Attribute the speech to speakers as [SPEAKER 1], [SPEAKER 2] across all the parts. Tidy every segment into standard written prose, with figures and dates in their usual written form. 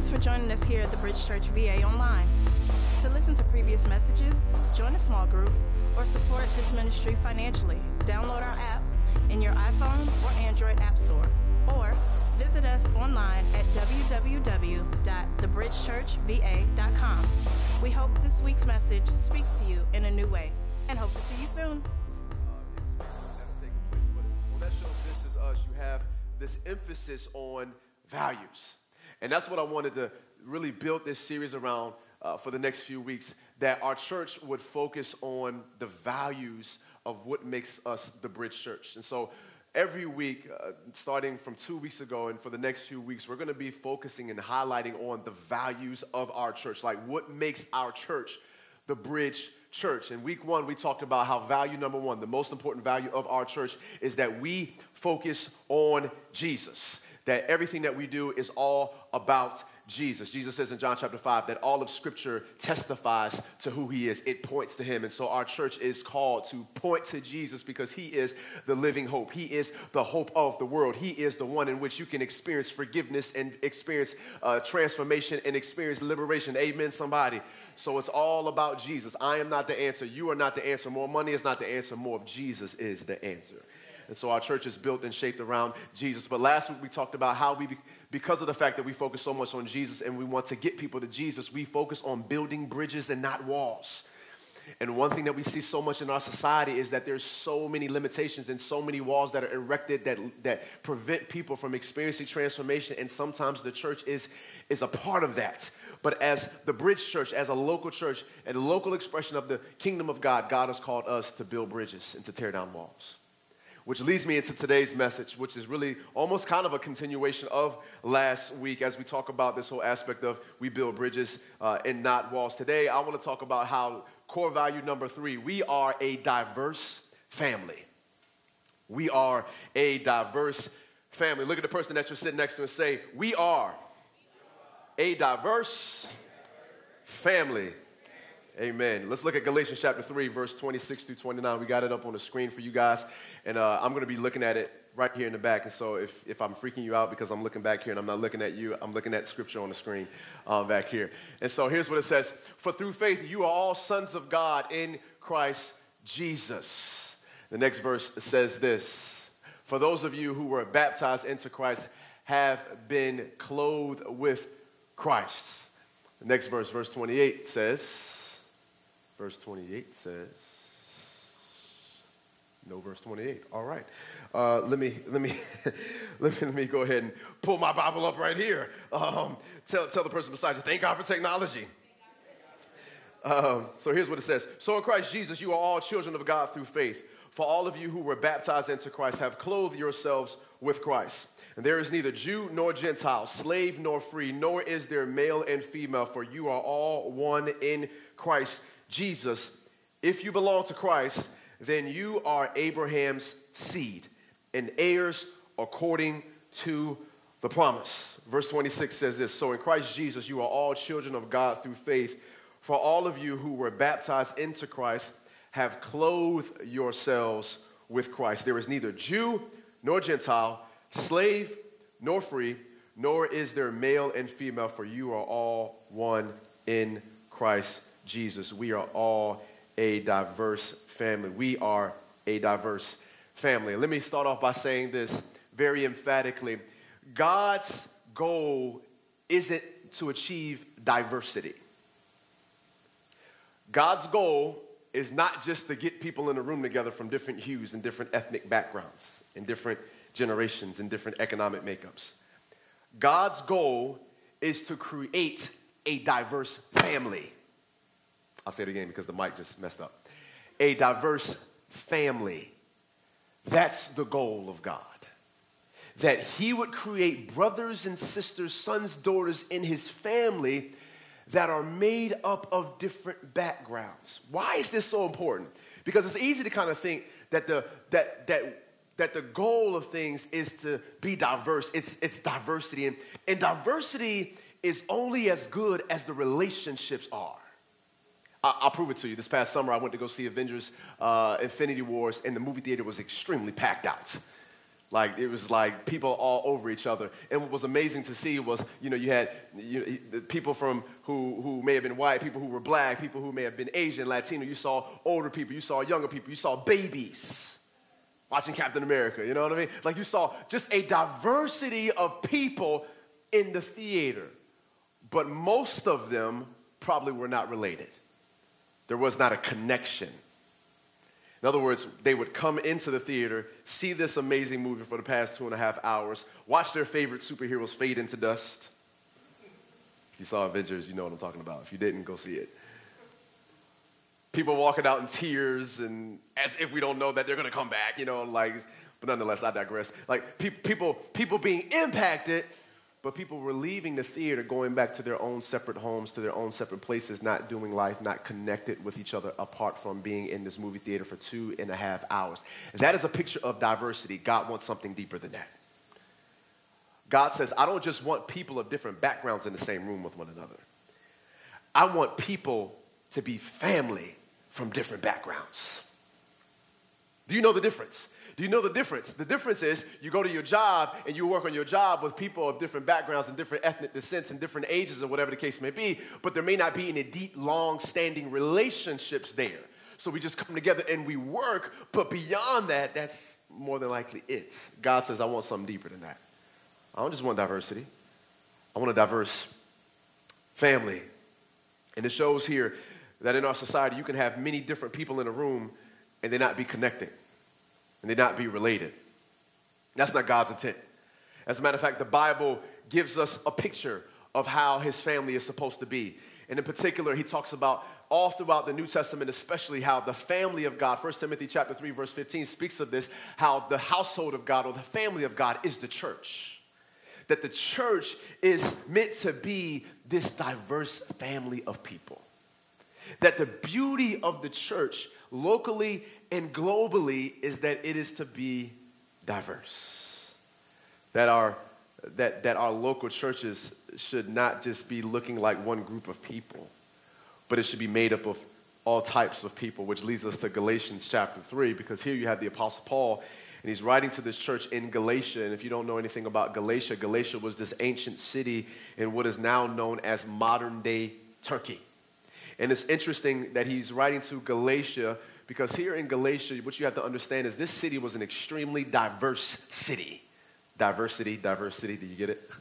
[SPEAKER 1] Thanks for joining us here at the Bridge Church VA online. To listen to previous messages, join a small group, or support this ministry financially, download our app in your iPhone or Android app store, or visit us online at www.thebridgechurchva.com. We hope this week's message speaks to you in a new way, and hope to see you soon.
[SPEAKER 2] On that show, This Is Us, you have this emphasis on values. And that's what I wanted to really build this series around for the next few weeks, that our church would focus on the values of what makes us the Bridge Church. And so every week, starting from 2 weeks ago and for the next few weeks, we're going to be focusing and highlighting on the values of our church, like what makes our church the Bridge Church. In week one, we talked about how value number one, the most important value of our church, is that we focus on Jesus, that everything that we do is all about Jesus. Jesus says in John chapter 5 that all of Scripture testifies to who he is. It points to him. And so our church is called to point to Jesus because he is the living hope. He is the hope of the world. He is the one in which you can experience forgiveness and experience transformation and experience liberation. Amen, somebody. So it's all about Jesus. I am not the answer. You are not the answer. More money is not the answer. More of Jesus is the answer. And so our church is built and shaped around Jesus. But last week we talked about how because of the fact that we focus so much on Jesus and we want to get people to Jesus, we focus on building bridges and not walls. And one thing that we see so much in our society is that there's so many limitations and so many walls that are erected that prevent people from experiencing transformation. And sometimes the church is a part of that. But as the Bridge Church, as a local church, and a local expression of the kingdom of God, God has called us to build bridges and to tear down walls. Which leads me into today's message, which is really almost kind of a continuation of last week as we talk about this whole aspect of we build bridges and not walls. Today, I want to talk about how core value number 3, we are a diverse family. We are a diverse family. Look at the person that you're sitting next to and say, we are a diverse family. Amen. Let's look at Galatians chapter 3, verse 26 through 29. We got it up on the screen for you guys. And I'm going to be looking at it right here in the back. And so if I'm freaking you out because I'm looking back here and I'm not looking at you, I'm looking at scripture on the screen back here. And so here's what it says. For through faith, you are all sons of God in Christ Jesus. The next verse says this. For those of you who were baptized into Christ have been clothed with Christ. The next verse, verse 28 says... Verse 28 says, no verse 28. All right. Let me go ahead and pull my Bible up right here. Tell the person beside you, thank God for technology. So here's what it says. So in Christ Jesus, you are all children of God through faith. For all of you who were baptized into Christ have clothed yourselves with Christ. And there is neither Jew nor Gentile, slave nor free, nor is there male and female, for you are all one in Christ Jesus. If you belong to Christ, then you are Abraham's seed and heirs according to the promise. Verse 26 says this, so in Christ Jesus you are all children of God through faith. For all of you who were baptized into Christ have clothed yourselves with Christ. There is neither Jew nor Gentile, slave nor free, nor is there male and female, for you are all one in Christ Jesus. We are all a diverse family. We are a diverse family. Let me start off by saying this very emphatically. God's goal isn't to achieve diversity. God's goal is not just to get people in a room together from different hues and different ethnic backgrounds and different generations and different economic makeups. God's goal is to create a diverse family. I'll say it again because the mic just messed up. A diverse family. That's the goal of God. That he would create brothers and sisters, sons, daughters in his family that are made up of different backgrounds. Why is this so important? Because it's easy to kind of think that the goal of things is to be diverse. It's diversity. And diversity is only as good as the relationships are. I'll prove it to you. This past summer, I went to go see Avengers Infinity Wars, and the movie theater was extremely packed out. Like, it was like people all over each other. And what was amazing to see was, you had people from who may have been white, people who were black, people who may have been Asian, Latino. You saw older people, you saw younger people, you saw babies watching Captain America, you know what I mean? Like, you saw just a diversity of people in the theater. But most of them probably were not related. There was not a connection. In other words, they would come into the theater, see this amazing movie for the past 2.5 hours, watch their favorite superheroes fade into dust. If you saw Avengers, you know what I'm talking about. If you didn't, go see it. People walking out in tears and as if we don't know that they're going to come back, but nonetheless, I digress. Like, people being impacted, but people were leaving the theater, going back to their own separate homes, to their own separate places, not doing life, not connected with each other apart from being in this movie theater for 2.5 hours. That is a picture of diversity. God wants something deeper than that. God says, I don't just want people of different backgrounds in the same room with one another. I want people to be family from different backgrounds. Do you know the difference? Do you know the difference? The difference is you go to your job and you work on your job with people of different backgrounds and different ethnic descents and different ages or whatever the case may be, but there may not be any deep, long-standing relationships there. So we just come together and we work, but beyond that, that's more than likely it. God says, I want something deeper than that. I don't just want diversity. I want a diverse family. And it shows here that in our society, you can have many different people in a room and they not be connected. And they not be related. That's not God's intent. As a matter of fact, the Bible gives us a picture of how his family is supposed to be. And in particular, he talks about all throughout the New Testament, especially how the family of God, 1 Timothy chapter 3, verse 15 speaks of this, how the household of God or the family of God is the church. That the church is meant to be this diverse family of people. That the beauty of the church locally and globally is that it is to be diverse. That our local churches should not just be looking like one group of people, but it should be made up of all types of people, which leads us to Galatians chapter 3, because here you have the Apostle Paul, and he's writing to this church in Galatia. And if you don't know anything about Galatia, Galatia was this ancient city in what is now known as modern-day Turkey. And it's interesting that he's writing to Galatia because here in Galatia, what you have to understand is this city was an extremely diverse city. Diversity, do you get it?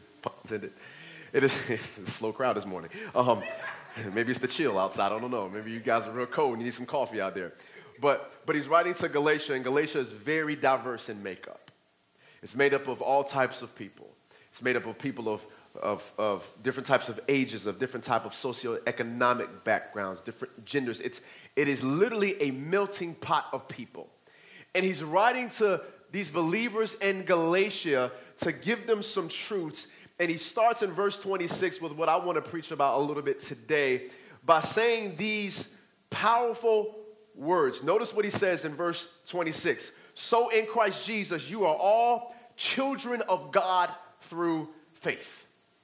[SPEAKER 2] It's a slow crowd this morning. Maybe it's the chill outside, I don't know. Maybe you guys are real cold and you need some coffee out there. But he's writing to Galatia, and Galatia is very diverse in makeup. It's made up of all types of people. It's made up of people of different types of ages, of different type of socioeconomic backgrounds, different genders. It is literally a melting pot of people. And he's writing to these believers in Galatia to give them some truths. And he starts in verse 26 with what I want to preach about a little bit today by saying these powerful words. Notice what he says in verse 26. So in Christ Jesus, you are all children of God through faith.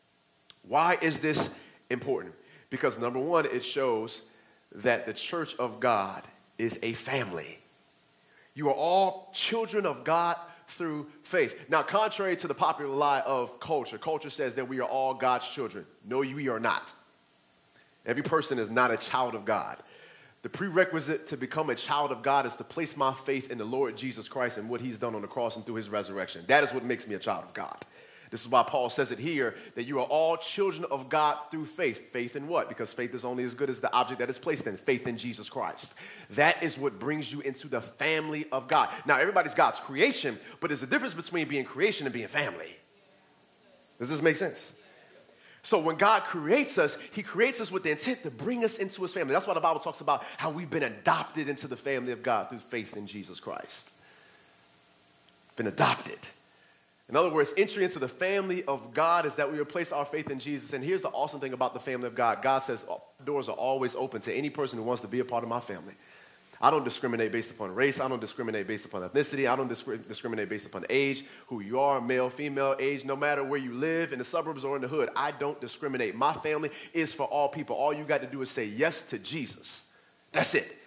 [SPEAKER 2] Why is this important? Because number one, it shows that the church of God is a family. You are all children of God through faith. Now, contrary to the popular lie of culture, culture says that we are all God's children. No, we are not. Every person is not a child of God. The prerequisite to become a child of God is to place my faith in the Lord Jesus Christ and what he's done on the cross and through his resurrection. That is what makes me a child of God. This is why Paul says it here, that you are all children of God through faith. Faith in what? Because faith is only as good as the object that is placed in. Faith in Jesus Christ. That is what brings you into the family of God. Now, everybody's God's creation, but there's a difference between being creation and being family. Does this make sense? So when God creates us, he creates us with the intent to bring us into his family. That's why the Bible talks about how we've been adopted into the family of God through faith in Jesus Christ. Been adopted. In other words, entry into the family of God is that we replace our faith in Jesus. And here's the awesome thing about the family of God. God says doors are always open to any person who wants to be a part of my family. I don't discriminate based upon race. I don't discriminate based upon ethnicity. I don't discriminate based upon age, who you are, male, female, age, no matter where you live, in the suburbs or in the hood. I don't discriminate. My family is for all people. All you got to do is say yes to Jesus. That's it.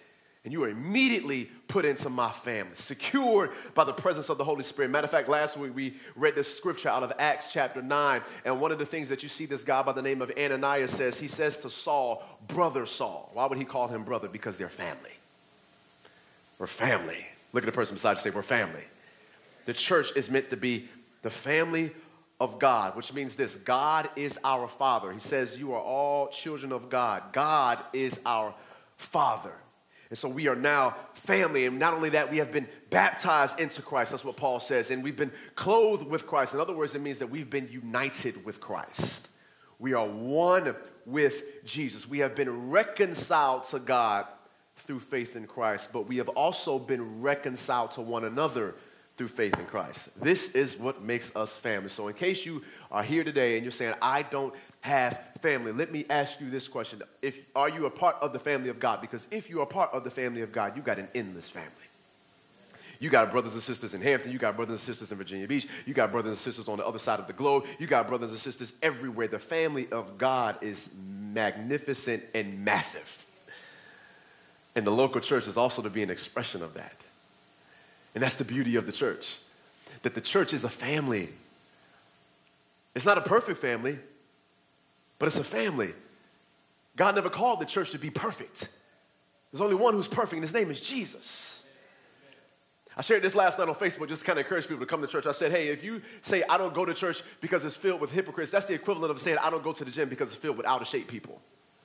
[SPEAKER 2] and you are immediately put into my family, secured by the presence of the Holy Spirit. Matter of fact, last week we read this scripture out of Acts chapter 9, and one of the things that you see this guy by the name of Ananias says, he says to Saul, brother Saul. Why would he call him brother? Because they're family. We're family. Look at the person beside you and say, we're family. The church is meant to be the family of God, which means this: God is our Father. He says you are all children of God. God is our Father. And so we are now family, and not only that, we have been baptized into Christ. That's what Paul says, and we've been clothed with Christ. In other words, it means that we've been united with Christ. We are one with Jesus. We have been reconciled to God through faith in Christ, but we have also been reconciled to one another through faith in Christ. This is what makes us family. So in case you are here today and you're saying, I don't have family, let me ask you this question. Are you a part of the family of God? Because if you are part of the family of God, you got an endless family. You got brothers and sisters in Hampton. You got brothers and sisters in Virginia Beach. You got brothers and sisters on the other side of the globe. You got brothers and sisters everywhere. The family of God is magnificent and massive. And the local church is also to be an expression of that. And that's the beauty of the church, that the church is a family. It's not a perfect family, but it's a family. God never called the church to be perfect. There's only one who's perfect, and his name is Jesus. I shared this last night on Facebook, just to kind of encourage people to come to church. I said, hey, if you say I don't go to church because it's filled with hypocrites, that's the equivalent of saying I don't go to the gym because it's filled with out-of-shape people.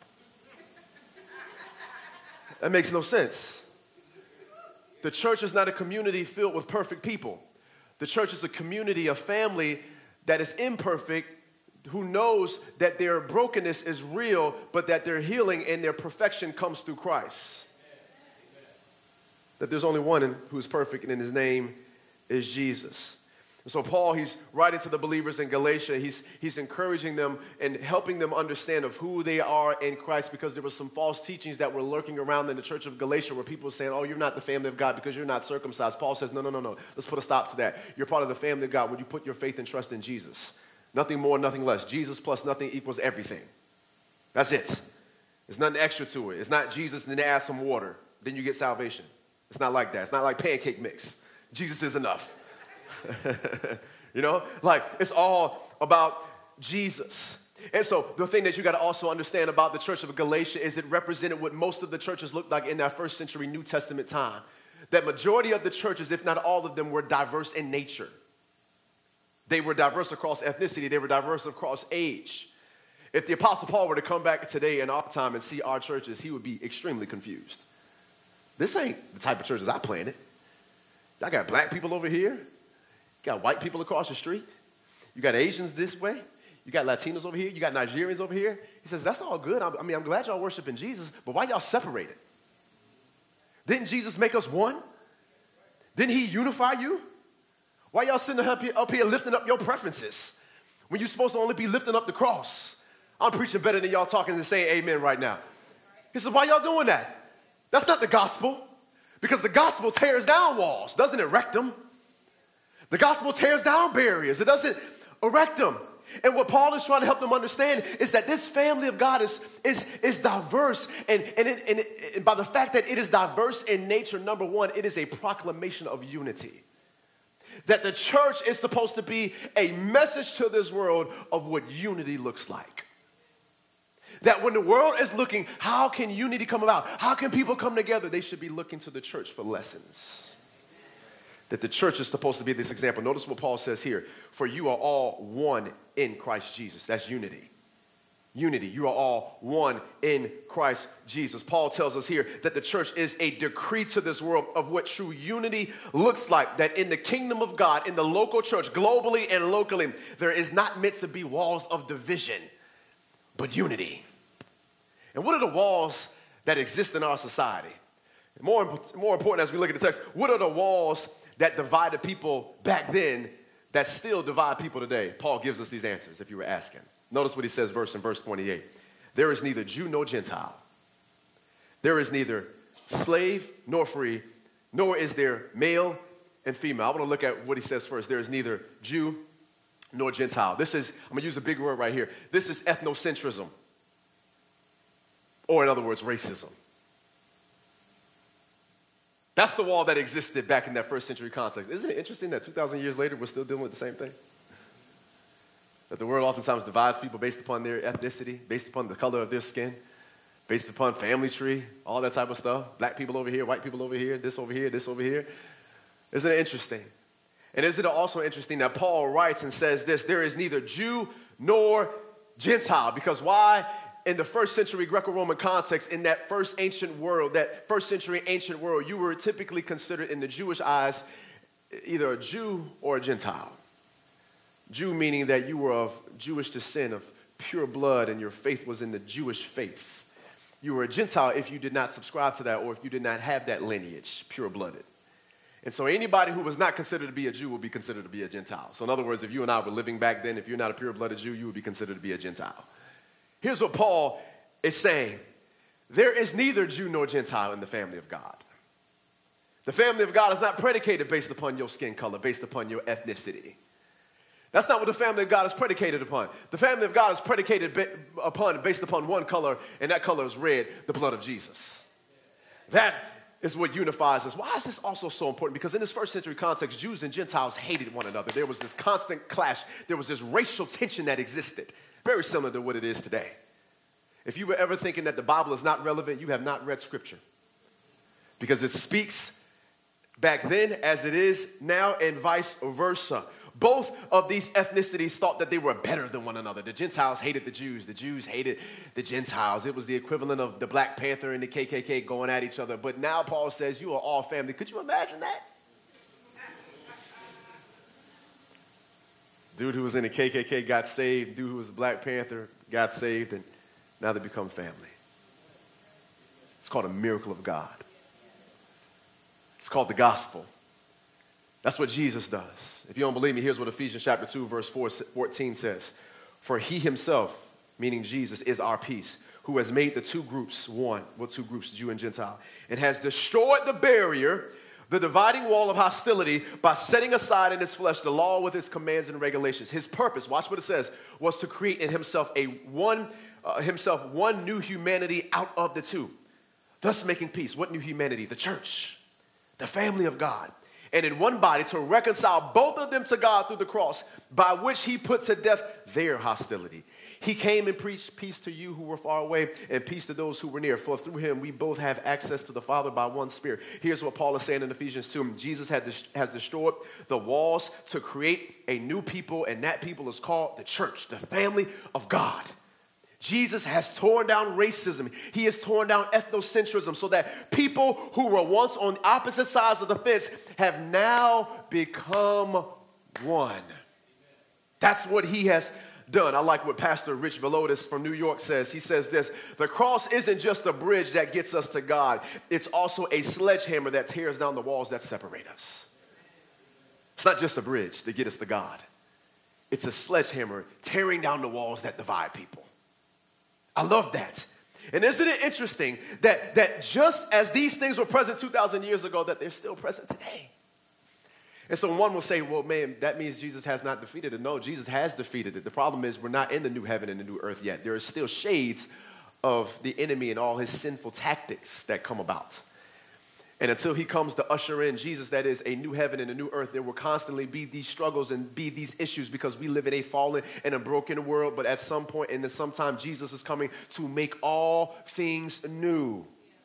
[SPEAKER 2] That makes no sense. The church is not a community filled with perfect people. The church is a community, a family that is imperfect, who knows that their brokenness is real, but that their healing and their perfection comes through Christ. Amen. That there's only one who is perfect, and his name is Jesus. And so Paul, he's writing to the believers in Galatia. He's encouraging them and helping them understand of who they are in Christ, because there were some false teachings that were lurking around in the church of Galatia where people were saying, oh, you're not the family of God because you're not circumcised. Paul says, no. Let's put a stop to that. You're part of the family of God when you put your faith and trust in Jesus. Nothing more, nothing less. Jesus plus nothing equals everything. That's it. There's nothing extra to it. It's not Jesus and then add some water. Then you get salvation. It's not like that. It's not like pancake mix. Jesus is enough. You know, like it's all about Jesus. And so the thing that you got to also understand about the church of Galatia is it represented what most of the churches looked like in that first century New Testament time. That majority of the churches, if not all of them, were diverse in nature. They were diverse across ethnicity. They were diverse across age. If the Apostle Paul were to come back today in our time and see our churches, he would be extremely confused. This ain't the type of churches I planted. Y'all got black people over here. You got white people across the street. You got Asians this way. You got Latinos over here. You got Nigerians over here. He says, that's all good. I'm glad y'all worshiping Jesus, but why y'all separated? Didn't Jesus make us one? Didn't he unify you? Why y'all sitting up here lifting up your preferences when you're supposed to only be lifting up the cross? I'm preaching better than y'all talking and saying amen right now. He says, why y'all doing that? That's not the gospel, because the gospel tears down walls, doesn't erect them. The gospel tears down barriers. It doesn't erect them. And what Paul is trying to help them understand is that this family of God is diverse. And by the fact that it is diverse in nature, number one, it is a proclamation of unity. That the church is supposed to be a message to this world of what unity looks like. That when the world is looking, how can unity come about? How can people come together? They should be looking to the church for lessons. That the church is supposed to be this example. Notice what Paul says here. For you are all one in Christ Jesus. That's unity. Unity. You are all one in Christ Jesus. Paul tells us here that the church is a decree to this world of what true unity looks like. That in the kingdom of God, in the local church, globally and locally, there is not meant to be walls of division, but unity. And what are the walls that exist in our society? More important as we look at the text, what are the walls that divided people back then that still divide people today? Paul gives us these answers if you were asking. Notice what he says in verse 28. There is neither Jew nor Gentile. There is neither slave nor free, nor is there male and female. I want to look at what he says first. There is neither Jew nor Gentile. I'm going to use a big word right here. This is ethnocentrism, or in other words, racism. That's the wall that existed back in that first century context. Isn't it interesting that 2,000 years later, we're still dealing with the same thing? That the world oftentimes divides people based upon their ethnicity, based upon the color of their skin, based upon family tree, all that type of stuff. Black people over here, white people over here, this over here, this over here. Isn't it interesting? And isn't it also interesting that Paul writes and says this, there is neither Jew nor Gentile, because why? In the first century Greco-Roman context, in that first ancient world, that first century ancient world, you were typically considered in the Jewish eyes either a Jew or a Gentile. Jew meaning that you were of Jewish descent, of pure blood, and your faith was in the Jewish faith. You were a Gentile if you did not subscribe to that or if you did not have that lineage, pure-blooded. And so anybody who was not considered to be a Jew would be considered to be a Gentile. So in other words, if you and I were living back then, if you're not a pure-blooded Jew, you would be considered to be a Gentile. Here's what Paul is saying. There is neither Jew nor Gentile in the family of God. The family of God is not predicated based upon your skin color, based upon your ethnicity. That's not what the family of God is predicated upon. The family of God is predicated based upon one color, and that color is red, the blood of Jesus. That is what unifies us. Why is this also so important? Because in this first century context, Jews and Gentiles hated one another. There was this constant clash. There was this racial tension that existed, very similar to what it is today. If you were ever thinking that the Bible is not relevant, you have not read Scripture. Because it speaks back then as it is now and vice versa. Both of these ethnicities thought that they were better than one another. The Gentiles hated the Jews hated the Gentiles. It was the equivalent of the Black Panther and the KKK going at each other. But now Paul says you are all family. Could you imagine that? Dude who was in the KKK got saved. Dude who was a Black Panther got saved, and now they become family. It's called a miracle of God. It's called the gospel. That's what Jesus does. If you don't believe me, here's what Ephesians chapter 2, verse 14 says. For he himself, meaning Jesus, is our peace, who has made the two groups one. What two groups? Jew and Gentile. And has destroyed the barrier, the dividing wall of hostility, by setting aside in his flesh the law with its commands and regulations. His purpose, watch what it says, was to create in himself one new humanity out of the two, thus making peace. What new humanity? The church, the family of God. And in one body to reconcile both of them to God through the cross, by which he put to death their hostility. He came and preached peace to you who were far away and peace to those who were near. For through him we both have access to the Father by one Spirit. Here's what Paul is saying in Ephesians 2. Jesus has destroyed the walls to create a new people, and that people is called the church, the family of God. Jesus has torn down racism. He has torn down ethnocentrism so that people who were once on opposite sides of the fence have now become one. That's what he has done. I like what Pastor Rich Velotis from New York says. He says this: the cross isn't just a bridge that gets us to God. It's also a sledgehammer that tears down the walls that separate us. It's not just a bridge to get us to God. It's a sledgehammer tearing down the walls that divide people. I love that. And isn't it interesting that just as these things were present 2,000 years ago, that they're still present today? And so one will say, well, man, that means Jesus has not defeated it. No, Jesus has defeated it. The problem is we're not in the new heaven and the new earth yet. There are still shades of the enemy and all his sinful tactics that come about. And until he comes to usher in Jesus, that is a new heaven and a new earth, there will constantly be these struggles and be these issues because we live in a fallen and a broken world. But at some point and then sometime, Jesus is coming to make all things new.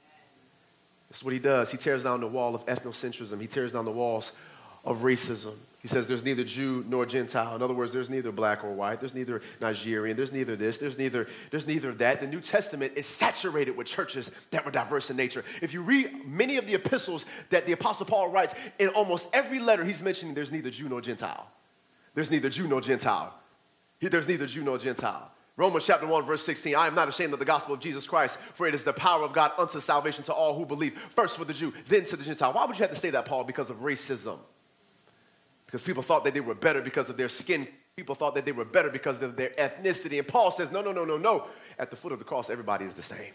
[SPEAKER 2] That's what he does. He tears down the wall of ethnocentrism. He tears down the walls of racism. He says there's neither Jew nor Gentile. In other words, there's neither black or white. There's neither Nigerian. There's neither this. There's neither that. The New Testament is saturated with churches that were diverse in nature. If you read many of the epistles that the Apostle Paul writes, in almost every letter he's mentioning there's neither Jew nor Gentile. There's neither Jew nor Gentile. There's neither Jew nor Gentile. Romans chapter 1, verse 16, I am not ashamed of the gospel of Jesus Christ, for it is the power of God unto salvation to all who believe, first for the Jew, then to the Gentile. Why would you have to say that, Paul? Because of racism. Because people thought that they were better because of their skin. People thought that they were better because of their ethnicity. And Paul says, no. At the foot of the cross, everybody is the same.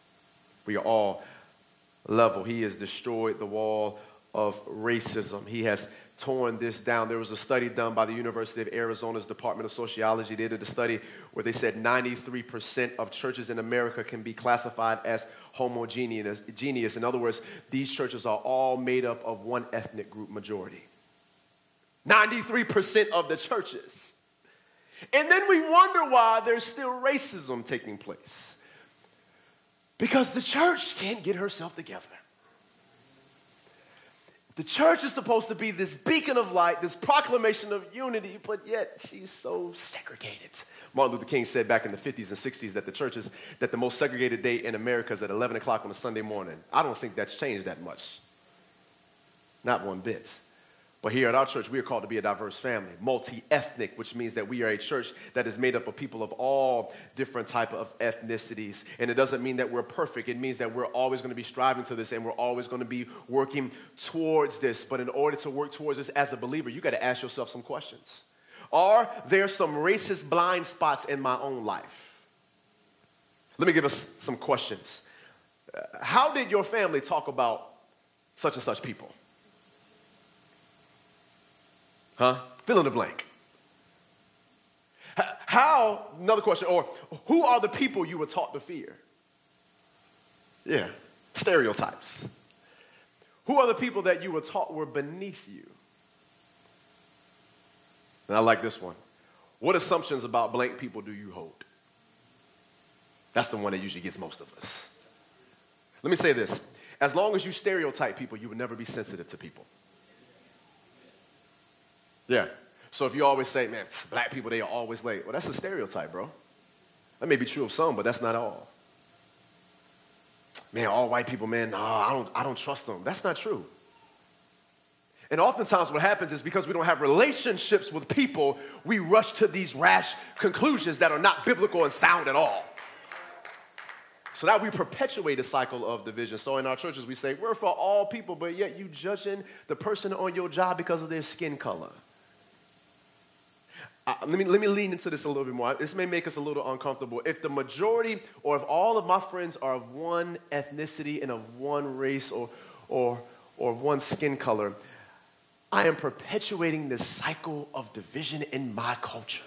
[SPEAKER 2] We are all level. He has destroyed the wall of racism. He has torn this down. There was a study done by the University of Arizona's Department of Sociology. They did a study where they said 93% of churches in America can be classified as homogeneous. In other words, these churches are all made up of one ethnic group majority. 93% of the churches. And then we wonder why there's still racism taking place. Because the church can't get herself together. The church is supposed to be this beacon of light, this proclamation of unity, but yet she's so segregated. Martin Luther King said back in the 50s and 60s that the most segregated day in America is at 11 o'clock on a Sunday morning. I don't think that's changed that much. Not one bit. But here at our church, we are called to be a diverse family, multi-ethnic, which means that we are a church that is made up of people of all different type of ethnicities. And it doesn't mean that we're perfect. It means that we're always going to be striving to this, and we're always going to be working towards this. But in order to work towards this as a believer, you got to ask yourself some questions. Are there some racist blind spots in my own life? Let me give us some questions. How did your family talk about such and such people? Fill in the blank. Another question, or who are the people you were taught to fear? Yeah, stereotypes. Who are the people that you were taught were beneath you? And I like this one. What assumptions about blank people do you hold? That's the one that usually gets most of us. Let me say this. As long as you stereotype people, you will never be sensitive to people. Yeah. So if you always say, man, black people, they are always late. Well, that's a stereotype, bro. That may be true of some, but that's not all. Man, all white people, man, I don't trust them. That's not true. And oftentimes what happens is because we don't have relationships with people, we rush to these rash conclusions that are not biblical and sound at all. So now we perpetuate a cycle of division. So in our churches, we say, we're for all people, but yet you judging the person on your job because of their skin color. Let me lean into this a little bit more. This may make us a little uncomfortable. If the majority or if all of my friends are of one ethnicity and of one race or one skin color, I am perpetuating this cycle of division in my culture.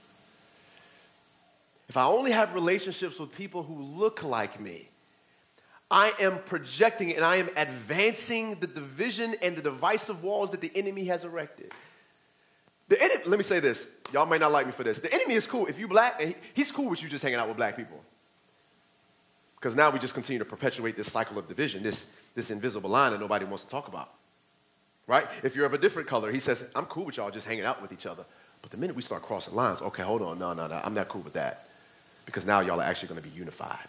[SPEAKER 2] If I only have relationships with people who look like me, I am projecting and I am advancing the division and the divisive walls that the enemy has erected. Let me say this. Y'all may not like me for this. The enemy is cool. If you black, he's cool with you just hanging out with black people. Because now we just continue to perpetuate this cycle of division, this invisible line that nobody wants to talk about. Right? If you're of a different color, he says, I'm cool with y'all just hanging out with each other. But the minute we start crossing lines, okay, hold on, no, I'm not cool with that. Because now y'all are actually going to be unified.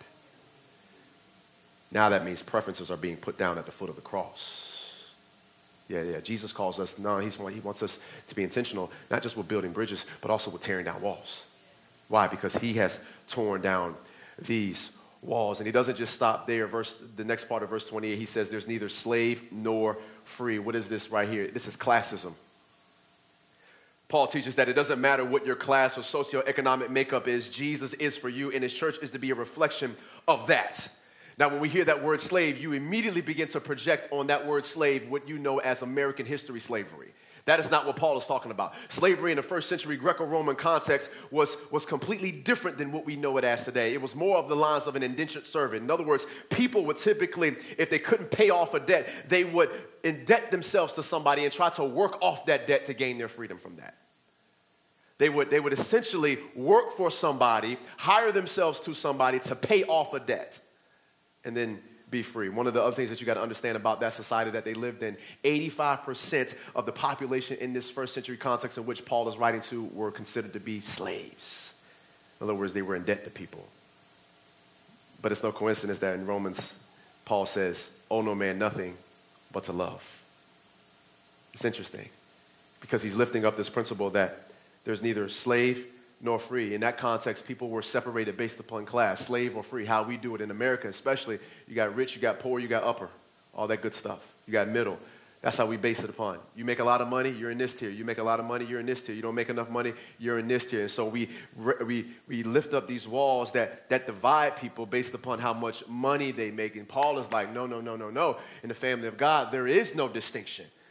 [SPEAKER 2] Now that means preferences are being put down at the foot of the cross. Yeah. Jesus calls us, he wants us to be intentional, not just with building bridges, but also with tearing down walls. Why? Because he has torn down these walls. And he doesn't just stop there. The next part of verse 28, he says there's neither slave nor free. What is this right here? This is classism. Paul teaches that it doesn't matter what your class or socioeconomic makeup is, Jesus is for you, and his church is to be a reflection of that. Now, when we hear that word slave, you immediately begin to project on that word slave what you know as American history slavery. That is not what Paul is talking about. Slavery in the first century Greco-Roman context was completely different than what we know it as today. It was more of the lines of an indentured servant. In other words, people would typically, if they couldn't pay off a debt, they would indebt themselves to somebody and try to work off that debt to gain their freedom from that. They would essentially work for somebody, hire themselves to somebody to pay off a debt, and then be free. One of the other things that you got to understand about that society that they lived in, 85% of the population in this first century context in which Paul is writing to were considered to be slaves. In other words, they were in debt to people. But it's no coincidence that in Romans, Paul says, owe no man nothing but to love. It's interesting because he's lifting up this principle that there's neither slave nor free. In that context, people were separated based upon class, slave or free, how we do it in America especially. You got rich, you got poor, you got upper, all that good stuff. You got middle. That's how we base it upon. You make a lot of money, you're in this tier. You make a lot of money, you're in this tier. You don't make enough money, you're in this tier. And so we lift up these walls that divide people based upon how much money they make. And Paul is like, no. In the family of God, there is no distinction.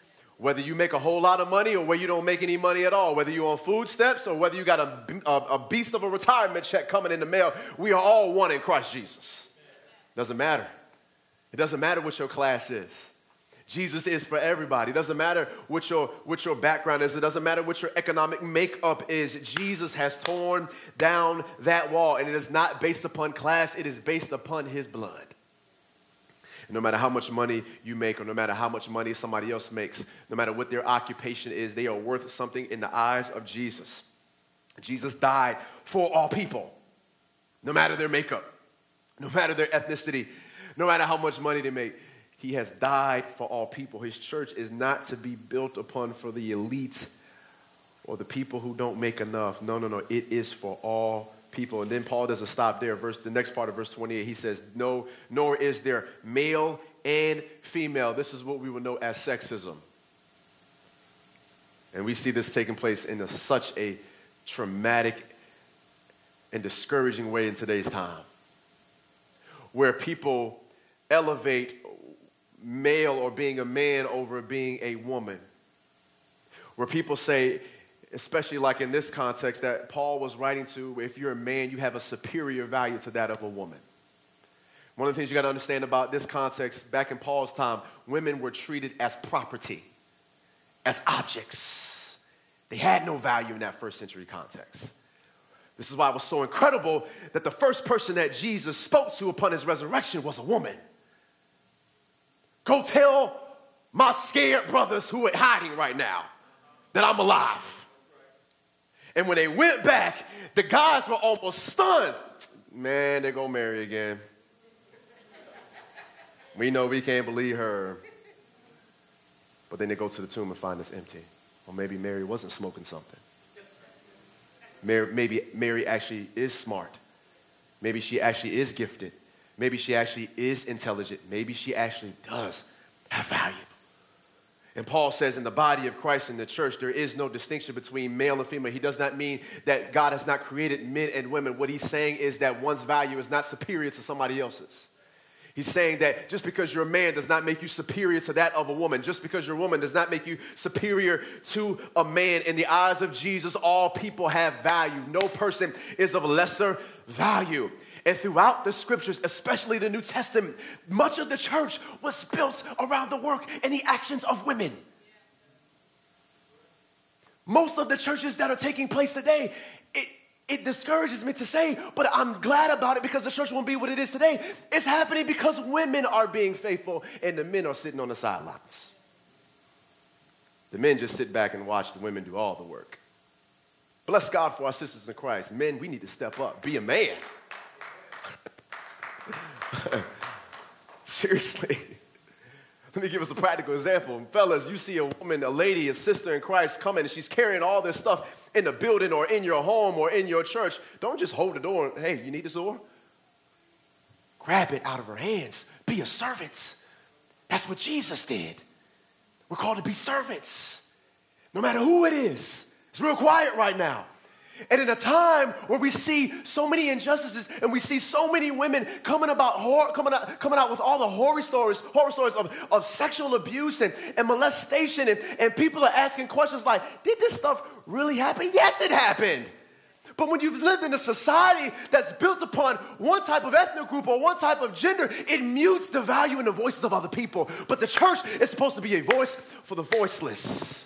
[SPEAKER 2] Whether you make a whole lot of money or whether you don't make any money at all, whether you're on food stamps or whether you got a beast of a retirement check coming in the mail, we are all one in Christ Jesus. Doesn't matter. It doesn't matter what your class is. Jesus is for everybody. It doesn't matter what your background is. It doesn't matter what your economic makeup is. Jesus has torn down that wall, and it is not based upon class. It is based upon his blood. And no matter how much money you make or no matter how much money somebody else makes, no matter what their occupation is, they are worth something in the eyes of Jesus. Jesus died for all people, no matter their makeup, no matter their ethnicity, no matter how much money they make. He has died for all people. His church is not to be built upon for the elite or the people who don't make enough. No. It is for all people. And then Paul doesn't stop there. The next part of verse 28, he says, no, nor is there male and female. This is what we would know as sexism. And we see this taking place in such a traumatic and discouraging way in today's time, where people elevate male or being a man over being a woman. Where people say, especially like in this context that Paul was writing to, if you're a man, you have a superior value to that of a woman. One of the things you got to understand about this context, back in Paul's time, women were treated as property, as objects. They had no value in that first century context. This is why it was so incredible that the first person that Jesus spoke to upon his resurrection was a woman. Go tell my scared brothers who are hiding right now that I'm alive. And when they went back, the guys were almost stunned. Man, they're going to marry again. We know we can't believe her. But then they go to the tomb and find it's empty. Or maybe Mary wasn't smoking something. Maybe Mary actually is smart. Maybe she actually is gifted. Maybe she actually is intelligent. Maybe she actually does have value. And Paul says in the body of Christ in the church, there is no distinction between male and female. He does not mean that God has not created men and women. What he's saying is that one's value is not superior to somebody else's. He's saying that just because you're a man does not make you superior to that of a woman. Just because you're a woman does not make you superior to a man. In the eyes of Jesus, all people have value. No person is of lesser value. And throughout the scriptures, especially the New Testament, much of the church was built around the work and the actions of women. Most of the churches that are taking place today, it discourages me to say, but I'm glad about it because the church won't be what it is today. It's happening because women are being faithful and the men are sitting on the sidelines. The men just sit back and watch the women do all the work. Bless God for our sisters in Christ. Men, we need to step up. Be a man. Seriously. Let me give us a practical example. Fellas, you see a woman, a lady, a sister in Christ coming and she's carrying all this stuff in the building or in your home or in your church. Don't just hold the door and, hey, you need this door? Grab it out of her hands. Be a servant. That's what Jesus did. We're called to be servants. No matter who it is. It's real quiet right now. And in a time where we see so many injustices and we see so many women coming out with all the horror stories of sexual abuse and molestation, and people are asking questions like, did this stuff really happen? Yes, it happened. But when you've lived in a society that's built upon one type of ethnic group or one type of gender, it mutes the value in the voices of other people. But the church is supposed to be a voice for the voiceless.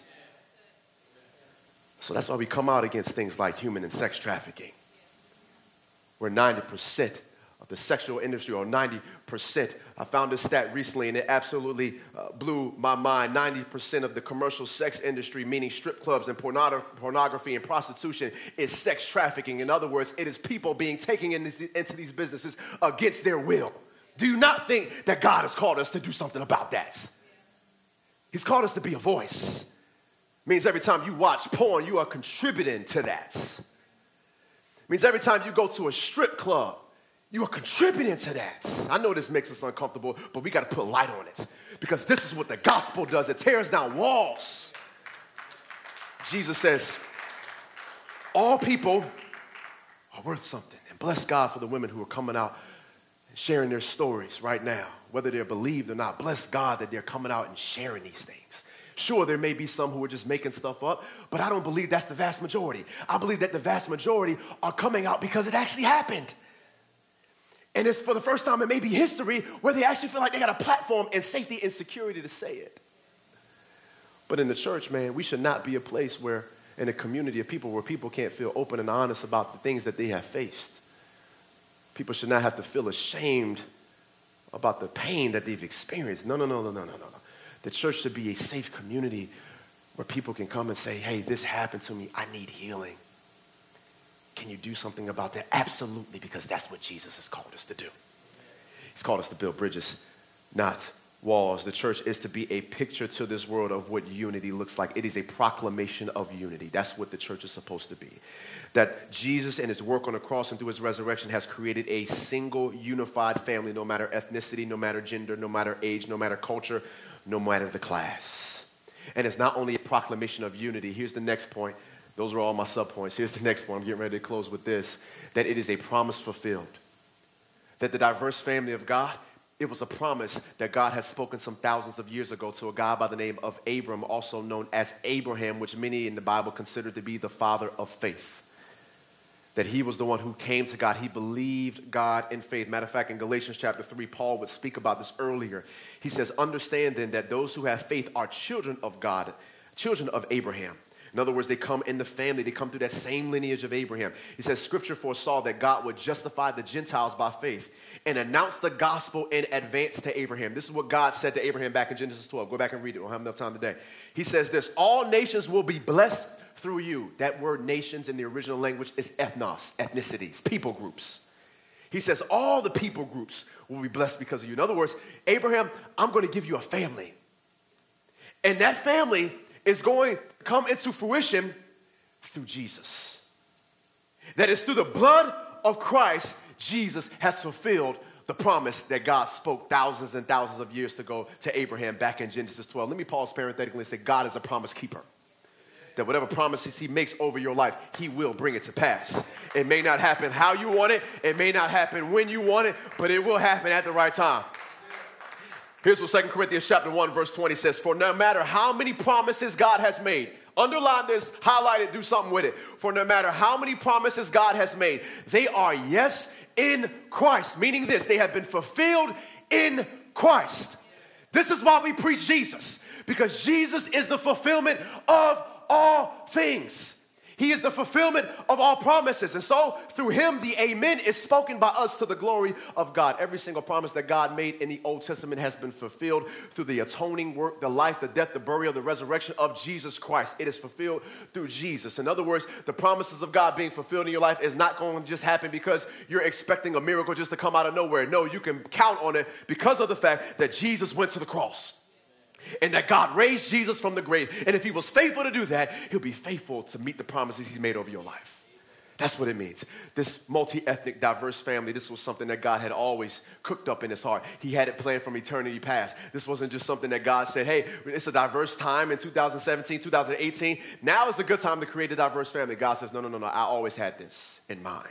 [SPEAKER 2] So that's why we come out against things like human and sex trafficking, where 90% of the sexual industry, or 90%, I found this stat recently and it absolutely blew my mind. 90% of the commercial sex industry, meaning strip clubs and pornography and prostitution, is sex trafficking. In other words, it is people being taken into these businesses against their will. Do you not think that God has called us to do something about that? He's called us to be a voice. Means every time you watch porn, you are contributing to that. Means every time you go to a strip club, you are contributing to that. I know this makes us uncomfortable, but we got to put light on it because this is what the gospel does. It tears down walls. Jesus says, all people are worth something. And bless God for the women who are coming out and sharing their stories right now, whether they're believed or not. Bless God that they're coming out and sharing these things. Sure, there may be some who are just making stuff up, but I don't believe that's the vast majority. I believe that the vast majority are coming out because it actually happened. And it's for the first time in maybe history where they actually feel like they got a platform and safety and security to say it. But in the church, man, we should not be a place where, in a community of people, where people can't feel open and honest about the things that they have faced. People should not have to feel ashamed about the pain that they've experienced. No. The church should be a safe community where people can come and say, hey, this happened to me. I need healing. Can you do something about that? Absolutely, because that's what Jesus has called us to do. He's called us to build bridges, not walls. The church is to be a picture to this world of what unity looks like. It is a proclamation of unity. That's what the church is supposed to be. That Jesus and his work on the cross and through his resurrection has created a single unified family, no matter ethnicity, no matter gender, no matter age, no matter culture, no matter the class. And it's not only a proclamation of unity. Here's the next point. Those are all my subpoints. Here's the next one. I'm getting ready to close with this. That it is a promise fulfilled. That the diverse family of God, it was a promise that God had spoken some thousands of years ago to a guy by the name of Abram, also known as Abraham, which many in the Bible consider to be the father of faith. That he was the one who came to God. He believed God in faith. Matter of fact, in Galatians chapter 3, Paul would speak about this earlier. He says, understand then that those who have faith are children of God, children of Abraham. In other words, they come in the family. They come through that same lineage of Abraham. He says, Scripture foresaw that God would justify the Gentiles by faith and announce the gospel in advance to Abraham. This is what God said to Abraham back in Genesis 12. Go back and read it. We don't have enough time today. He says this, all nations will be blessed through you. That word nations in the original language is ethnos, ethnicities, people groups. He says all the people groups will be blessed because of you. In other words, Abraham, I'm going to give you a family. And that family is going to come into fruition through Jesus. That is through the blood of Christ, Jesus has fulfilled the promise that God spoke thousands and thousands of years ago to Abraham back in Genesis 12. Let me pause parenthetically and say God is a promise keeper. That whatever promises he makes over your life, he will bring it to pass. It may not happen how you want it. It may not happen when you want it, but it will happen at the right time. Here's what 2 Corinthians chapter 1, verse 20 says, for no matter how many promises God has made, underline this, highlight it, do something with it. For no matter how many promises God has made, they are yes in Christ. Meaning this, they have been fulfilled in Christ. This is why we preach Jesus, because Jesus is the fulfillment of all things. He is the fulfillment of all promises. And so through him, the amen is spoken by us to the glory of God. Every single promise that God made in the Old Testament has been fulfilled through the atoning work, the life, the death, the burial, the resurrection of Jesus Christ. It is fulfilled through Jesus. In other words, the promises of God being fulfilled in your life is not going to just happen because you're expecting a miracle just to come out of nowhere. No, you can count on it because of the fact that Jesus went to the cross. And that God raised Jesus from the grave. And if he was faithful to do that, he'll be faithful to meet the promises he's made over your life. That's what it means. This multi-ethnic, diverse family, this was something that God had always cooked up in his heart. He had it planned from eternity past. This wasn't just something that God said, hey, it's a diverse time in 2017, 2018. Now is a good time to create a diverse family. God says, no. I always had this in mind.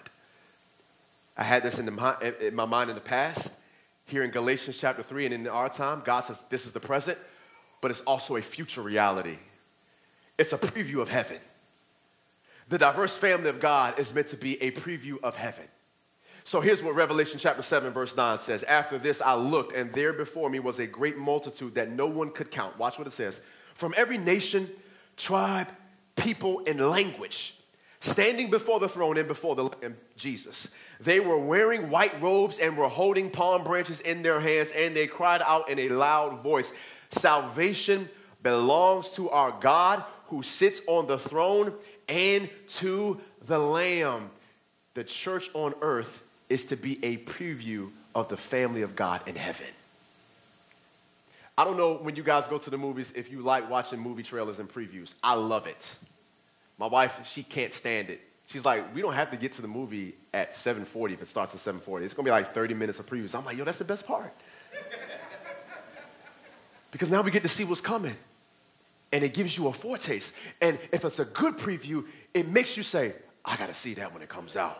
[SPEAKER 2] I had this in my mind in the past. Here in Galatians chapter 3 and in our time, God says this is the present. But it's also a future reality. It's a preview of heaven. The diverse family of God is meant to be a preview of heaven. So here's what Revelation chapter 7 verse 9 says. After this I looked, and there before me was a great multitude that no one could count. Watch what it says. From every nation, tribe, people, and language, standing before the throne and before the Lamb, Jesus. They were wearing white robes and were holding palm branches in their hands, and they cried out in a loud voice, salvation belongs to our God who sits on the throne and to the Lamb. The church on earth is to be a preview of the family of God in heaven. I don't know when you guys go to the movies if you like watching movie trailers and previews. I love it. My wife, she can't stand it. She's like, we don't have to get to the movie at 7:40 if it starts at 7:40. It's going to be like 30 minutes of previews. I'm like, yo, that's the best part. Because now we get to see what's coming. And it gives you a foretaste. And if it's a good preview, it makes you say, I got to see that when it comes out.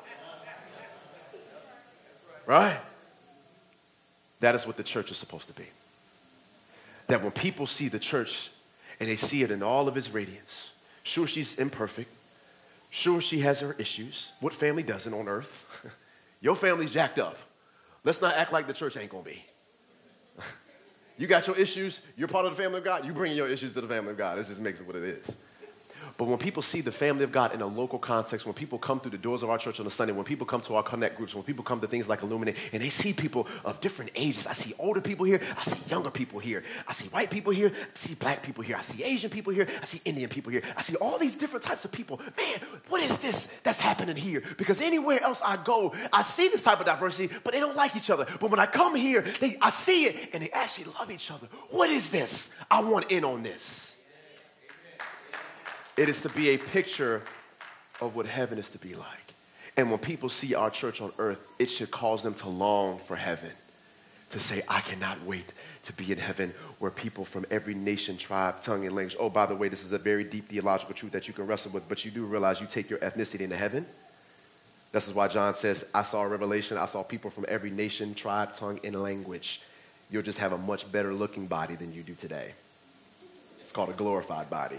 [SPEAKER 2] Right? That is what the church is supposed to be. That when people see the church and they see it in all of its radiance. Sure, she's imperfect. Sure, she has her issues. What family doesn't on earth? Your family's jacked up. Let's not act like the church ain't going to be. You got your issues. You're part of the family of God. You bring your issues to the family of God. It just makes it what it is. But when people see the family of God in a local context, when people come through the doors of our church on a Sunday, when people come to our connect groups, when people come to things like Illuminate, and they see people of different ages. I see older people here. I see younger people here. I see white people here. I see black people here. I see Asian people here. I see Indian people here. I see all these different types of people. Man, what is this that's happening here? Because anywhere else I go, I see this type of diversity, but they don't like each other. But when I come here, I see it, and they actually love each other. What is this? I want in on this. It is to be a picture of what heaven is to be like. And when people see our church on earth, it should cause them to long for heaven. To say, I cannot wait to be in heaven where people from every nation, tribe, tongue, and language. Oh, by the way, this is a very deep theological truth that you can wrestle with, but you do realize you take your ethnicity into heaven. This is why John says, I saw a revelation. I saw people from every nation, tribe, tongue, and language. You'll just have a much better looking body than you do today. It's called a glorified body.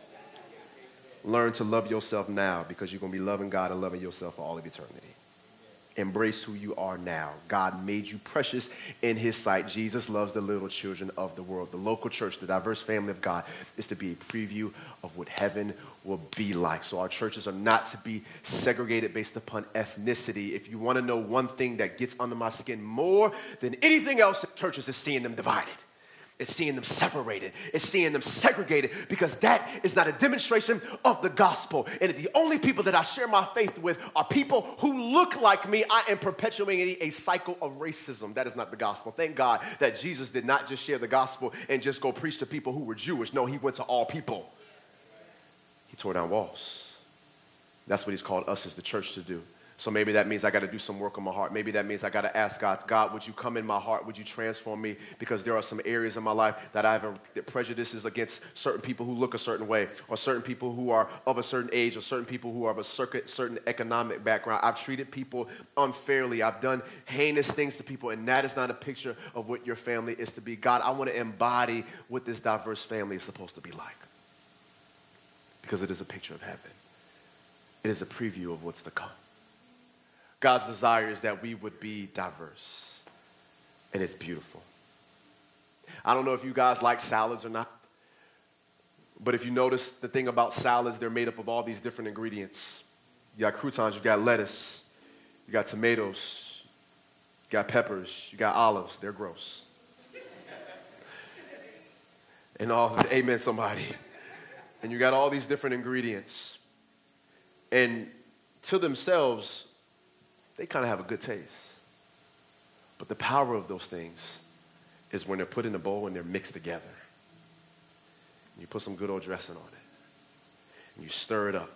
[SPEAKER 2] Learn to love yourself now because you're going to be loving God and loving yourself for all of eternity. Embrace who you are now. God made you precious in his sight. Jesus loves the little children of the world. The local church, the diverse family of God, is to be a preview of what heaven will be like. So our churches are not to be segregated based upon ethnicity. If you want to know one thing that gets under my skin more than anything else in churches is seeing them divided. It's seeing them separated. It's seeing them segregated because that is not a demonstration of the gospel. And the only people that I share my faith with are people who look like me. I am perpetuating a cycle of racism. That is not the gospel. Thank God that Jesus did not just share the gospel and just go preach to people who were Jewish. No, he went to all people. He tore down walls. That's what he's called us as the church to do. So maybe that means I got to do some work on my heart. Maybe that means I got to ask God, God, would you come in my heart? Would you transform me? Because there are some areas in my life that I have prejudices against certain people who look a certain way, or certain people who are of a certain age, or certain people who are of a certain economic background. I've treated people unfairly. I've done heinous things to people, and that is not a picture of what your family is to be. God, I want to embody what this diverse family is supposed to be like, because it is a picture of heaven. It is a preview of what's to come. God's desire is that we would be diverse, and it's beautiful. I don't know if you guys like salads or not, but if you notice the thing about salads, they're made up of all these different ingredients. You got croutons, you got lettuce, you got tomatoes, you got peppers, you got olives. They're gross. And all, amen, somebody. And you got all these different ingredients. And to themselves, they kind of have a good taste. But the power of those things is when they're put in a bowl and they're mixed together. And you put some good old dressing on it. And you stir it up.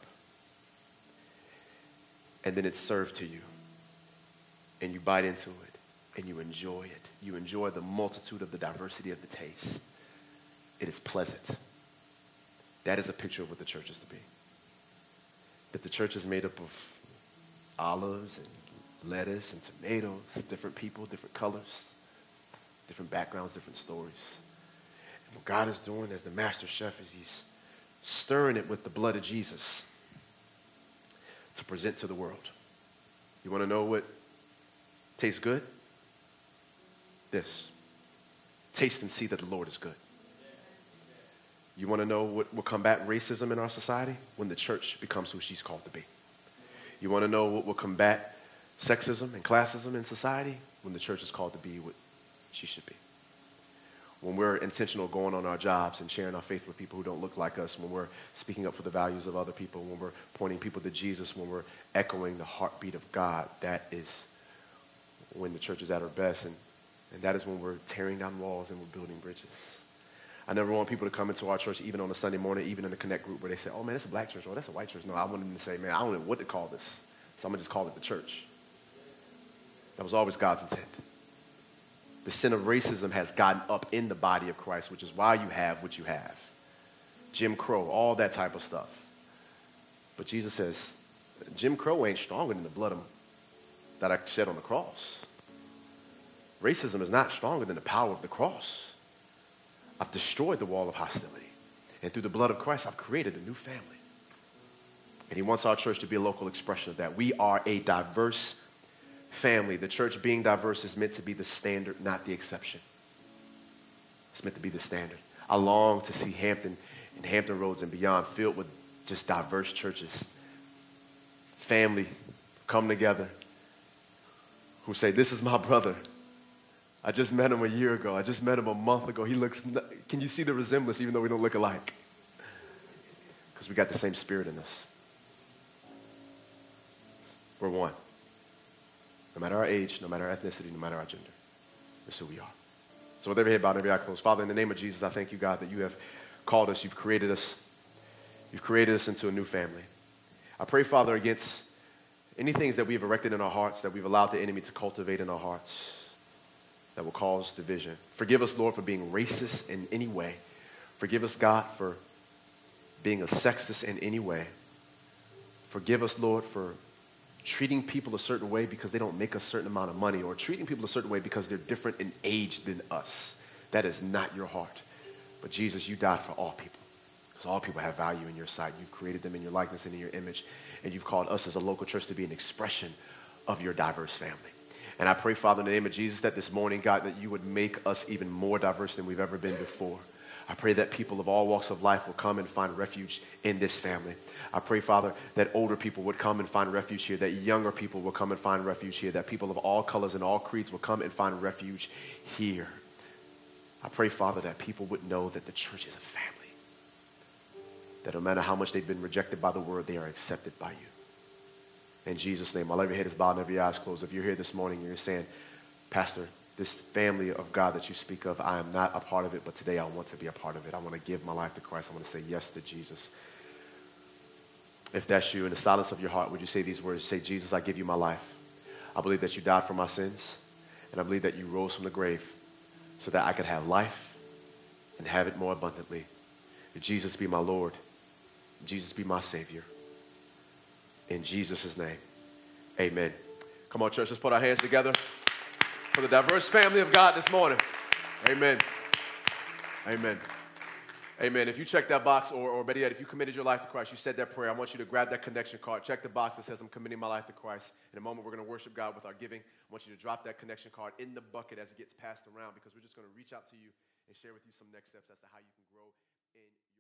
[SPEAKER 2] And then it's served to you. And you bite into it. And you enjoy it. You enjoy the multitude of the diversity of the taste. It is pleasant. That is a picture of what the church is to be. That the church is made up of olives and lettuce and tomatoes, different people, different colors, different backgrounds, different stories. And what God is doing as the master chef is he's stirring it with the blood of Jesus to present to the world. You want to know what tastes good? This. Taste and see that the Lord is good. You want to know what will combat racism in our society? When the church becomes who she's called to be. You want to know what will combat sexism and classism in society? When the church is called to be what she should be. When we're intentional going on our jobs and sharing our faith with people who don't look like us, when we're speaking up for the values of other people, when we're pointing people to Jesus, when we're echoing the heartbeat of God, that is when the church is at her best, and that is when we're tearing down walls and we're building bridges. I never want people to come into our church, even on a Sunday morning, even in a connect group, where they say, oh man, that's a black church, or that's a white church. No, I want them to say, man, I don't know what to call this, so I'm going to just call it the church. That was always God's intent. The sin of racism has gotten up in the body of Christ, which is why you have what you have. Jim Crow, all that type of stuff. But Jesus says, Jim Crow ain't stronger than the blood that I shed on the cross. Racism is not stronger than the power of the cross. I've destroyed the wall of hostility. And through the blood of Christ, I've created a new family. And he wants our church to be a local expression of that. We are a diverse family. The church being diverse is meant to be the standard, not the exception. It's meant to be the standard. I long to see Hampton and Hampton Roads and beyond filled with just diverse churches. Family come together who say, this is my brother. I just met him a year ago. I just met him a month ago. Can you see the resemblance even though we don't look alike? Because we got the same spirit in us. We're one. No matter our age, no matter our ethnicity, no matter our gender. That's who we are. So with every head bowed and every eye closed, Father, in the name of Jesus, I thank you, God, that you have called us, you've created us. You've created us into a new family. I pray, Father, against any things that we've erected in our hearts, that we've allowed the enemy to cultivate in our hearts, that will cause division. Forgive us, Lord, for being racist in any way. Forgive us, God, for being a sexist in any way. Forgive us, Lord, for treating people a certain way because they don't make a certain amount of money, or treating people a certain way because they're different in age than us. That is not your heart. But Jesus, you died for all people, because all people have value in your sight. You've created them in your likeness and in your image, and you've called us as a local church to be an expression of your diverse family. And I pray, Father, in the name of Jesus, that this morning, God, that you would make us even more diverse than we've ever been before. I pray that people of all walks of life will come and find refuge in this family. I pray, Father, that older people would come and find refuge here, that younger people will come and find refuge here, that people of all colors and all creeds will come and find refuge here. I pray, Father, that people would know that the church is a family, that no matter how much they've been rejected by the word, they are accepted by you. In Jesus' name, while every head is bowed and every eye is closed, if you're here this morning and you're saying, Pastor, this family of God that you speak of, I am not a part of it, but today I want to be a part of it. I want to give my life to Christ. I want to say yes to Jesus. If that's you, in the silence of your heart, would you say these words? Say, Jesus, I give you my life. I believe that you died for my sins, and I believe that you rose from the grave so that I could have life and have it more abundantly. Jesus be my Lord. Jesus be my Savior. In Jesus' name, amen. Come on, church, let's put our hands together for the diverse family of God this morning. Amen. Amen. Amen. If you check that box, or better yet, if you committed your life to Christ, you said that prayer, I want you to grab that connection card. Check the box that says, I'm committing my life to Christ. In a moment, we're going to worship God with our giving. I want you to drop that connection card in the bucket as it gets passed around, because we're just going to reach out to you and share with you some next steps as to how you can grow in